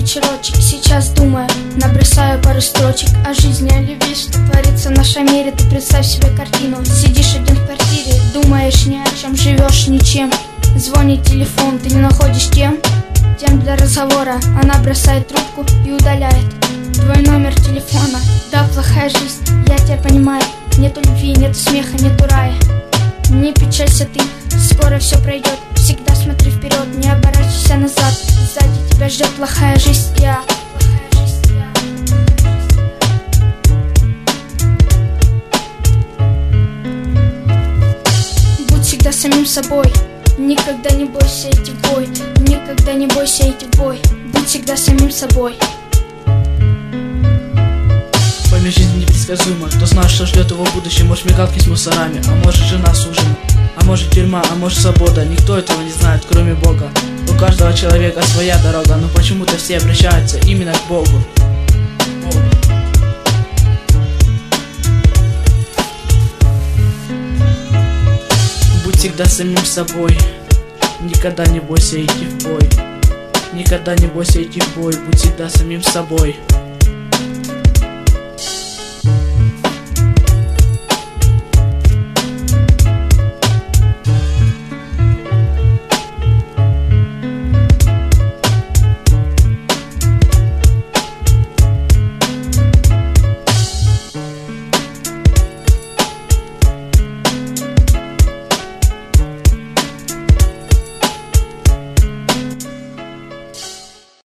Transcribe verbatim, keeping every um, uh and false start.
вечерочек, сейчас думаю, набросаю пару строчек о жизни, о любви, что творится в нашем мире. Ты представь себе картину, сидишь один в квартире, думаешь ни о чем, живешь ничем. Звонит телефон, ты не находишь тем, тем для разговора. Она бросает трубку и удаляет твой номер телефона. Да, плохая жизнь, я тебя понимаю. Нету любви, нету смеха, нету рая. Не печалься ты, скоро все пройдет. Всегда смотри вперед, не оборачивайся назад. Сзади тебя ждет плохая жизнь, я. Будь всегда самим собой, никогда не бойся идти в бой. Никогда не бойся идти в бой. Будь всегда самим собой. Пойми, жизнь непредсказуема. Кто знает, что ждет его в будущем? Может, мигалки с мусорами, а может, жена с ужином, а может, тюрьма, а может, свобода. Никто этого не знает, кроме Бога. У каждого человека своя дорога, но почему-то все обращаются именно к Богу. Богу. Будь всегда самим собой. Никогда не бойся идти в бой. Никогда не бойся идти в бой. Будь всегда самим собой.